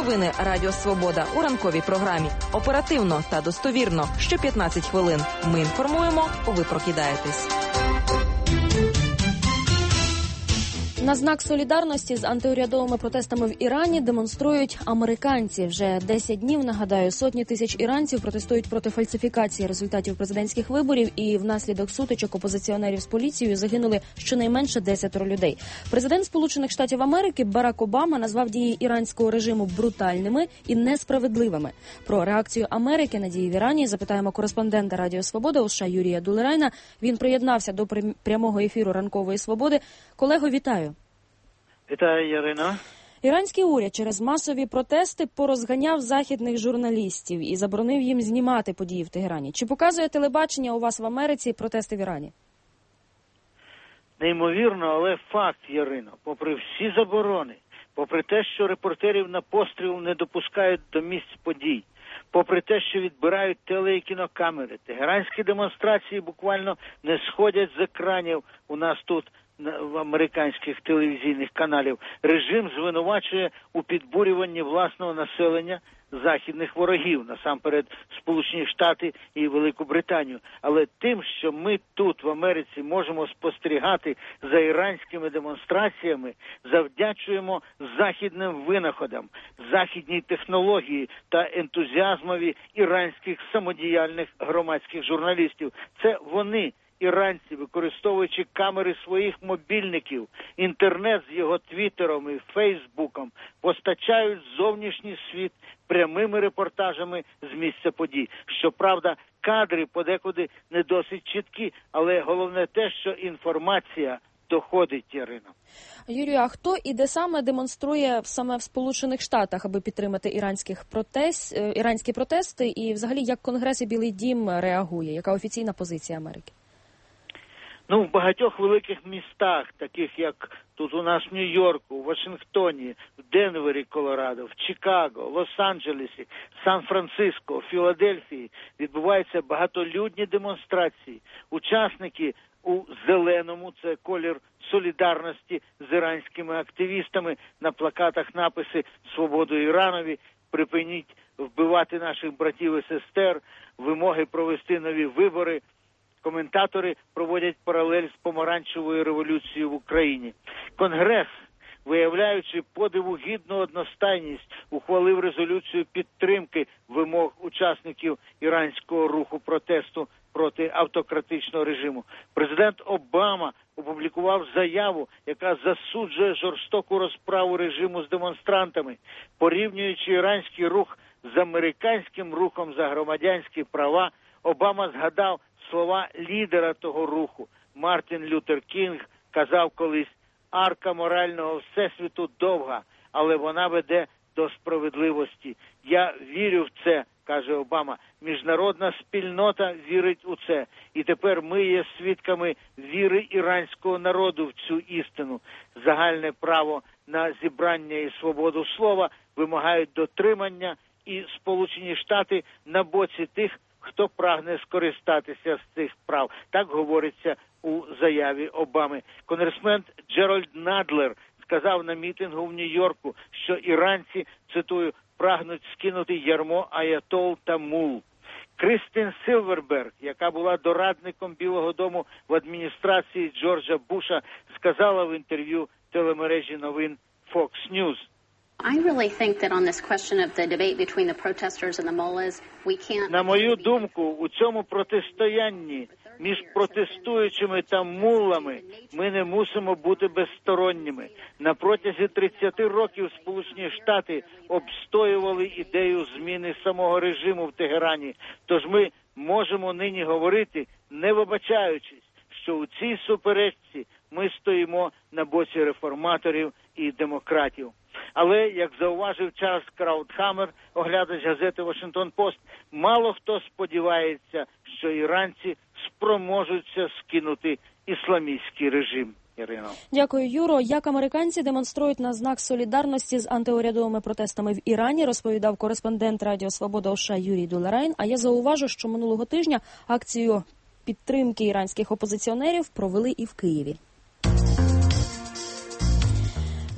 Новини Радіо Свобода у ранковій програмі. Оперативно та достовірно. Що 15 хвилин. Ми інформуємо, ви прокидаєтесь. На знак солідарності з антиурядовими протестами в Ірані демонструють американці. Вже 10 днів, нагадаю, сотні тисяч іранців протестують проти фальсифікації результатів президентських виборів, і внаслідок сутичок опозиціонерів з поліцією загинули щонайменше 10 людей. Президент Сполучених Штатів Америки Барак Обама назвав дії іранського режиму брутальними і несправедливими. Про реакцію Америки на дії в Ірані запитаємо кореспондента Радіо Свобода у США Юрія Дулерайна. Він приєднався до прямого ефіру Ранкової Свободи. Колего, вітаю. Вітаю, Ярина. Іранський уряд через масові протести порозганяв західних журналістів і заборонив їм знімати події в Тегерані. Чи показує телебачення у вас в Америці протести в Ірані? Неймовірно, але факт, Ярино. Попри всі заборони, попри те, що репортерів на постріл не допускають до місць подій, попри те, що відбирають теле- і кінокамери, тегеранські демонстрації буквально не сходять з екранів у нас тут, в американських телевізійних каналів. Режим звинувачує у підбурюванні власного населення західних ворогів, насамперед Сполучені Штати і Велику Британію. Але тим, що ми тут, в Америці, можемо спостерігати за іранськими демонстраціями, завдячуємо західним винаходам, західній технології та ентузіазмові іранських самодіяльних громадських журналістів. Це вони, іранці, використовуючи камери своїх мобільників, інтернет з його твіттером і фейсбуком, постачають зовнішній світ прямими репортажами з місця подій. Щоправда, кадри подекуди не досить чіткі, але головне те, що інформація доходить, Ярина. Юрію, а хто і де саме демонструє саме в Сполучених Штатах, аби підтримати іранські протести? І взагалі, як Конгрес і Білий дім реагує? Яка офіційна позиція Америки? В багатьох великих містах, таких як тут у нас в Нью-Йорку, в Вашингтоні, в Денвері, Колорадо, в Чикаго, Лос-Анджелесі, Сан-Франциско, Філадельфії, відбуваються багатолюдні демонстрації. Учасники у зеленому, це колір солідарності з іранськими активістами, на плакатах написи «Свободу Іранові», «Припиніть вбивати наших братів і сестер», вимоги провести нові вибори. Коментатори проводять паралель з помаранчевою революцією в Україні. Конгрес, виявляючи подиву гідну одностайність, ухвалив резолюцію підтримки вимог учасників іранського руху протесту проти автократичного режиму. Президент Обама опублікував заяву, яка засуджує жорстоку розправу режиму з демонстрантами, порівнюючи іранський рух з американським рухом за громадянські права. Обама згадав слова лідера того руху. Мартін Лютер Кінг казав колись: «Арка морального всесвіту довга, але вона веде до справедливості. Я вірю в це», – каже Обама. Міжнародна спільнота вірить у це. І тепер ми є свідками віри іранського народу в цю істину. Загальне право на зібрання і свободу слова вимагають дотримання, і Сполучені Штати на боці тих, хто прагне скористатися з цих прав. Так говориться у заяві Обами. Конгресмен Джеральд Надлер сказав на мітингу в Нью-Йорку, що іранці, цитую, прагнуть скинути ярмо аятол та мул. Кристін Сілверберг, яка була дорадником Білого дому в адміністрації Джорджа Буша, сказала в інтерв'ю телемережі новин Fox News. На мою думку, у цьому протистоянні між протестуючими та муллами ми не мусимо бути безсторонніми. На протязі 30 років Сполучені Штати обстоювали ідею зміни самого режиму в Тегерані. Тож ми можемо нині говорити, не вибачаючись, що у цій суперечці ми стоїмо на боці реформаторів і демократів. Але, як зауважив Чарльз Краутхаммер, оглядач газети «Вашингтон-Пост», мало хто сподівається, що іранці спроможуться скинути ісламістський режим. Ірино. Дякую, Юро. Як американці демонструють на знак солідарності з антиурядовими протестами в Ірані, розповідав кореспондент Радіо Свобода у США Юрій Дулерайн. А я зауважу, що минулого тижня акцію підтримки іранських опозиціонерів провели і в Києві.